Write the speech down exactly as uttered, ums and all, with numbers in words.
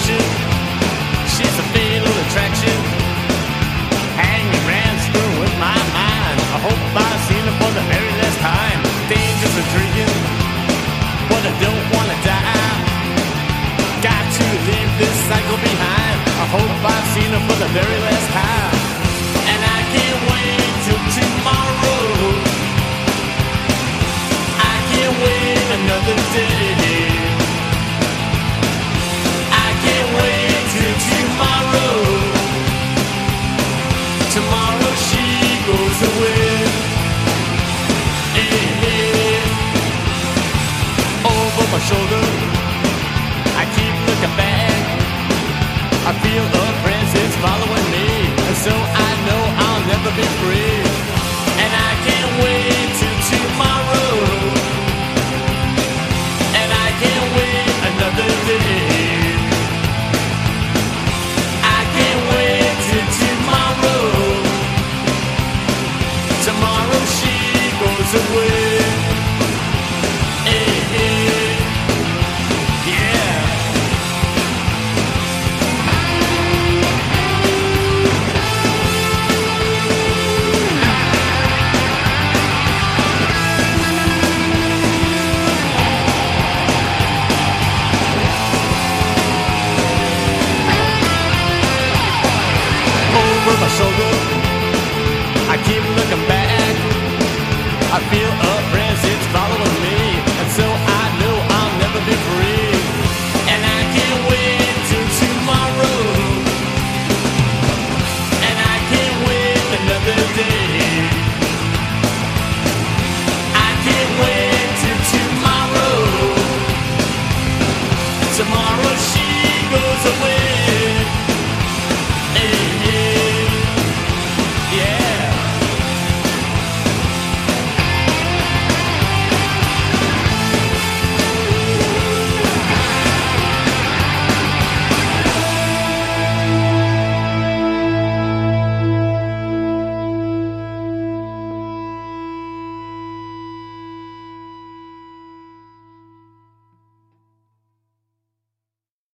distraction. She's a fatal attraction. Hanging around screwing with my mind. I hope I've seen her for the very last time. Dangerous intriguing, but I don't wanna die. Got to leave this cycle behind. I hope I've seen her for the very last time. And I can't wait till tomorrow. I can't wait another day. I can't wait till tomorrow. Tomorrow she goes away. Hey, hey. Over my shoulder, I keep looking back. I feel a presence following me, and so I know I'll never be free. And I can't wait till tomorrow. And I can't wait another day. I can't wait till tomorrow. Tomorrow she goes away. Hey, hey. Yeah. Over my shoulder, I keep looking back. I feel a presence following me, and so I know I'll never be free. And I can't wait till tomorrow. And I can't wait another day. I can't wait till tomorrow. Tomorrow